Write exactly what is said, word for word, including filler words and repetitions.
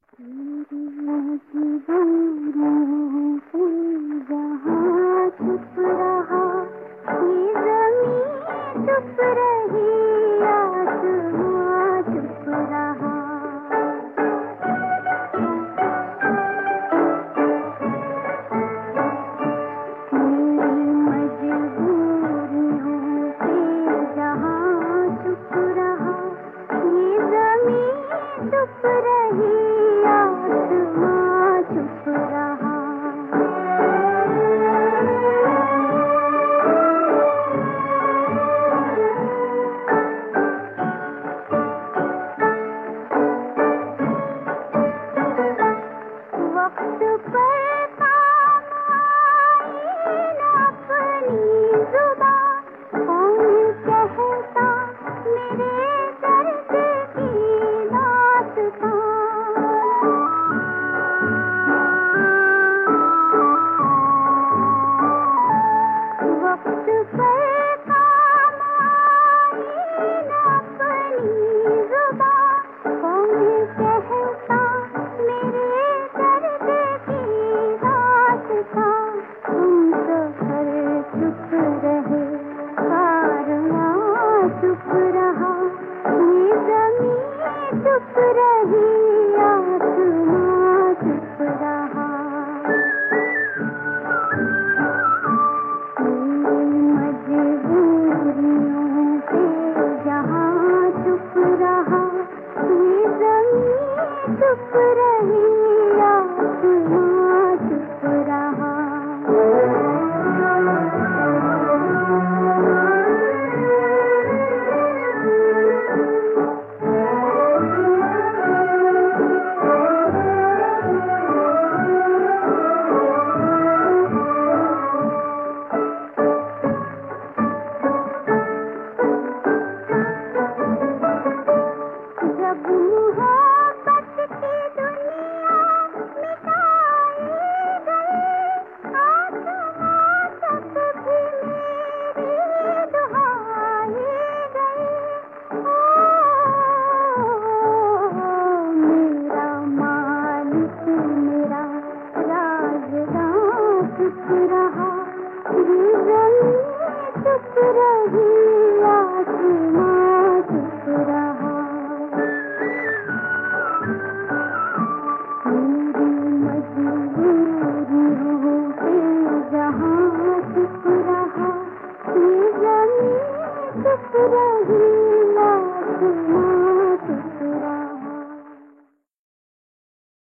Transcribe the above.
मेरी मजबूरियों से जहाँ चुप रहा, ये ज़मीं चुप रही, आसमां चुप रहा। मेरी मजबूरियों से जहाँ चुप रहा, ये ज़मीं चुप रही, चुप रहा। वक्त पर काम आई न अपनी जुबां, कौन कहता मेरे दर्द की दास्तां। वक्त पर काम आई न अपनी जुबां, कौन कहता मेरे दर्द की दास्तां। तुम सफर चुप रहे, कारवां चुप रहा, ये ज़मीं चुप रही, आसमां चुप रहा। मजबूरियों से जहाँ चुप रहा, ये ज़मीं चुप